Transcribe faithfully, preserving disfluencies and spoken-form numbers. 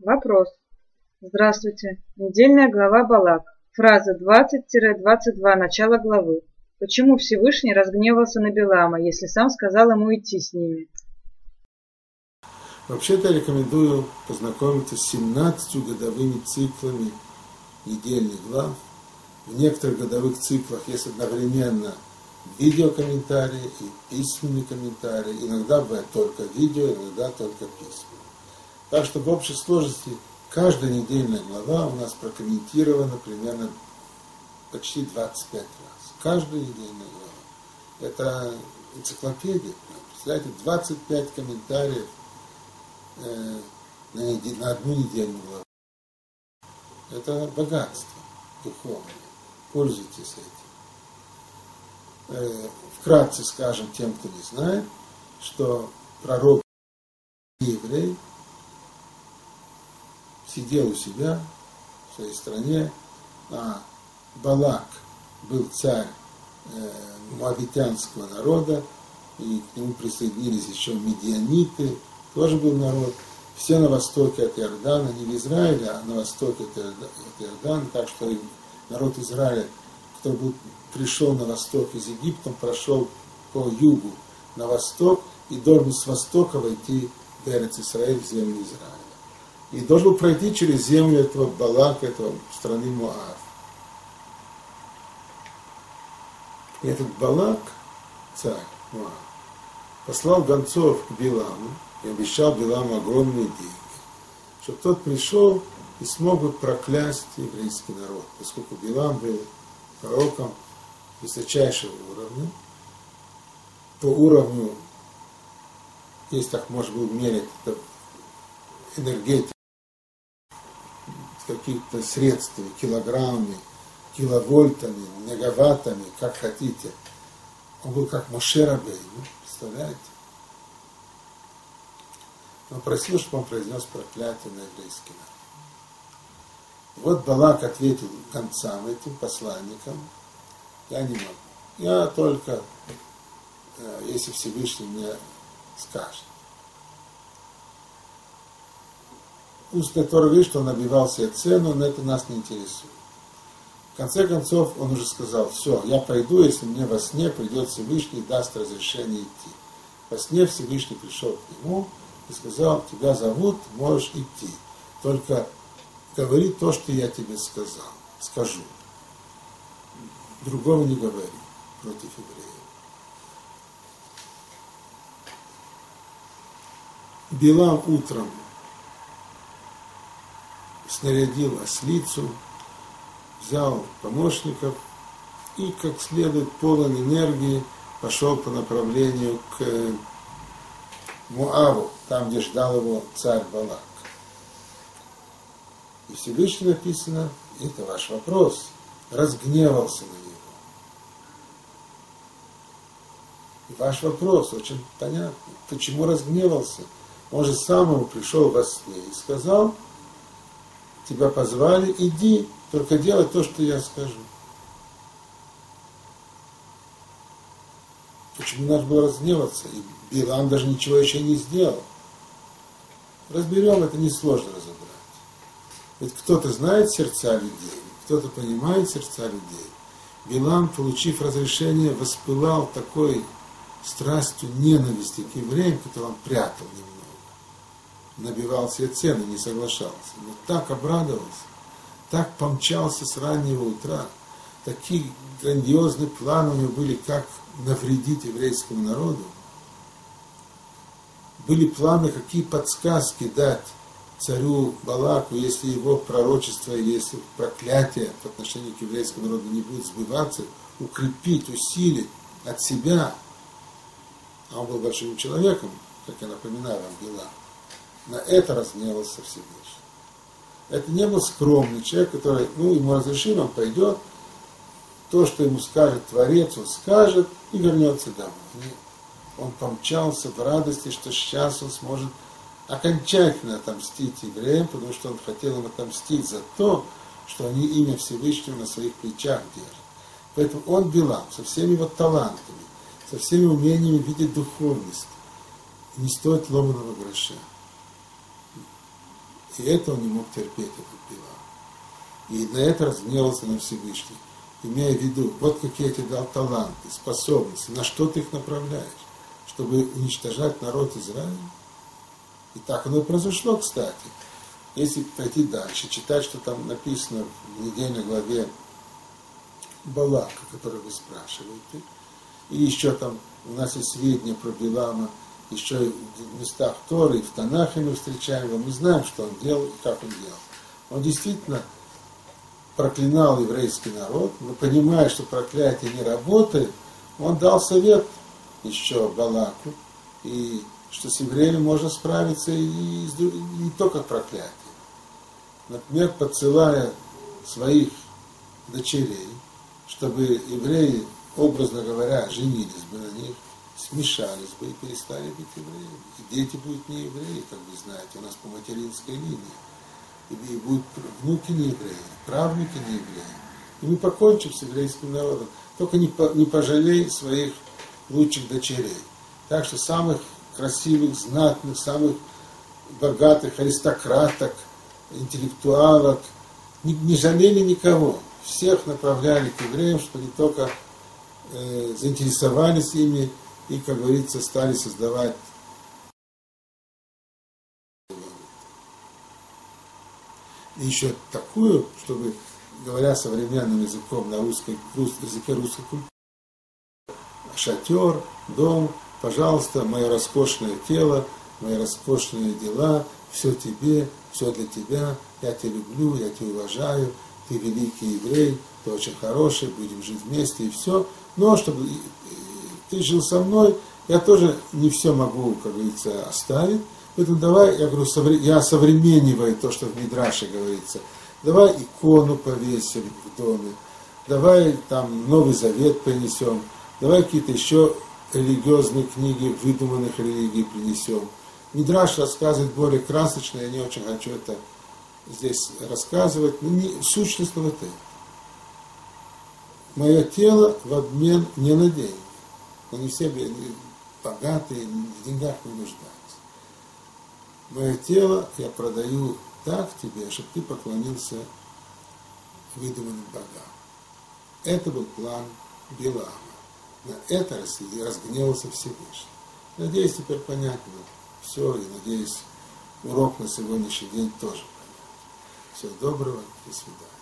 Вопрос. Здравствуйте. Недельная глава Балак. Фраза двадцать двадцать два, начало главы. Почему Всевышний разгневался на Билама, если сам сказал ему идти с ними? Вообще-то я рекомендую познакомиться с семнадцатью годовыми циклами недельных глав. В некоторых годовых циклах есть одновременно видеокомментарии и письменные комментарии. Иногда бывает только видео, иногда только письма. Так что в общей сложности каждая недельная глава у нас прокомментирована примерно почти двадцать пять раз. Каждая недельная глава. Это энциклопедия. Представляете, двадцать пять комментариев э, на, недель, на одну недельную главу. Это богатство духовное. Пользуйтесь этим. Э, вкратце скажем тем, кто не знает, что пророк еврей сидел у себя в своей стране, а Балак был царь э, моавитянского народа, и к нему присоединились еще медианиты, тоже был народ. Все на востоке от Иордана, не в Израиле, а на востоке от Иордана, так что народ Израиля, кто был, пришел на восток из Египта, прошел по югу на восток и должен с востока войти в Эрец-Исраэль, в землю Израиля. И должен был пройти через землю этого Балака, этого страны Моав. И этот Балак, царь Моав, послал гонцов к Биламу и обещал Биламу огромные деньги, чтобы тот пришел и смог бы проклясть еврейский народ, поскольку Билам был пророком высочайшего уровня, по уровню, если так можно было мерить, энергетики, какими-то средствами, килограммами, киловольтами, мегаваттами, как хотите. Он был как Моше Рабейну, представляете? Он просил, чтобы он произнес проклятие на еврейский народ. Вот Балак ответил гонцам этим, посланникам: я не могу. Я только, если Всевышний мне скажет. Устная Тора говорит, что он набивал себе цену, но это нас не интересует. В конце концов, он уже сказал: все, я пойду, если мне во сне придет Всевышний и даст разрешение идти. Во сне Всевышний пришел к нему и сказал: тебя зовут, можешь идти. Только говори то, что я тебе сказал, скажу. Другого не говори против евреев. Билам утром снарядил ослицу, взял помощников и, как следует, полон энергии, пошел по направлению к Моаву, там, где ждал его царь Балак. И Всевышний, написано, это ваш вопрос, разгневался на него. И ваш вопрос очень понятный. Почему разгневался? Он же сам ему пришел во сне и сказал: тебя позвали, иди, только делай то, что я скажу. Почему надо было разгневаться? И Билам даже ничего еще не сделал. Разберем, это несложно разобрать. Ведь кто-то знает сердца людей, кто-то понимает сердца людей. Билам, получив разрешение, воспылал такой страстью ненависти к евреям, которую он прятал немного. Набивал себе цену, не соглашался. Но так обрадовался, так помчался с раннего утра. Такие грандиозные планы у него были, как навредить еврейскому народу. Были планы, какие подсказки дать царю Балаку, если его пророчество, если проклятие по отношению к еврейскому народу не будет сбываться, укрепить, усилить от себя. А он был большим человеком, как я напоминаю вам, Билам. На это разгневался Всевышний. Это не был скромный человек, который, ну, ему разрешили, он пойдет, то, что ему скажет Творец, он скажет и вернется домой. Нет. Он помчался в радости, что сейчас он сможет окончательно отомстить евреям, потому что он хотел им отомстить за то, что они имя Всевышнего на своих плечах держат. Поэтому он, Билам, со всеми его талантами, со всеми умениями видеть духовность, не стоит ломаного гроша. И это он не мог терпеть, этот Билам. И на это разгневался на Всевышний. Имея в виду, вот какие я тебе дал таланты, способности, на что ты их направляешь, чтобы уничтожать народ Израиля. И так оно и произошло, кстати. Если пойти дальше, читать, что там написано в недельной главе Балака, который вы спрашиваете, и еще там у нас есть сведения про Билама, еще и в местах Торы, и в Танахе мы встречаем его, мы знаем, что он делал и как он делал. Он действительно проклинал еврейский народ, но понимая, что проклятие не работает, он дал совет еще Балаку, и что с евреями можно справиться и, и не только проклятие. Например, подсылая своих дочерей, чтобы евреи, образно говоря, женились бы на них, смешались бы и перестали быть евреями. И дети будут не евреи, как вы знаете, у нас по материнской линии. И будут внуки не евреи, правнуки не евреи. И мы покончим с еврейским народом. Только не, по, не пожалей своих лучших дочерей. Так что самых красивых, знатных, самых богатых аристократок, интеллектуалок не, не жалели никого. Всех направляли к евреям, чтобы они только э, заинтересовались ими и, как говорится, стали создавать и еще такую, чтобы, говоря современным языком на русской, языке русской культуры, шатер, дом, пожалуйста, мое роскошное тело, мои роскошные дела, все тебе, все для тебя, я тебя люблю, я тебя уважаю, ты великий еврей, ты очень хороший, будем жить вместе и все. Но чтобы ты жил со мной, я тоже не все могу, как говорится, оставить. Поэтому давай, я говорю, я современниваю то, что в Мидраше говорится. Давай икону повесим в доме, давай там Новый Завет принесем, давай какие-то еще религиозные книги выдуманных религий принесем. Мидраш рассказывает более красочно, я не очень хочу это здесь рассказывать, но не, сущность вот это. Мое тело в обмен не на деньги. Но не все богатые, в деньгах не нуждаются. Мое тело я продаю так тебе, чтобы ты поклонился выдуманным богам. Это был план Билама. На это разгневался Всевышний. Надеюсь, теперь понятно все, и надеюсь, урок на сегодняшний день тоже понятен. Всего доброго, до свидания.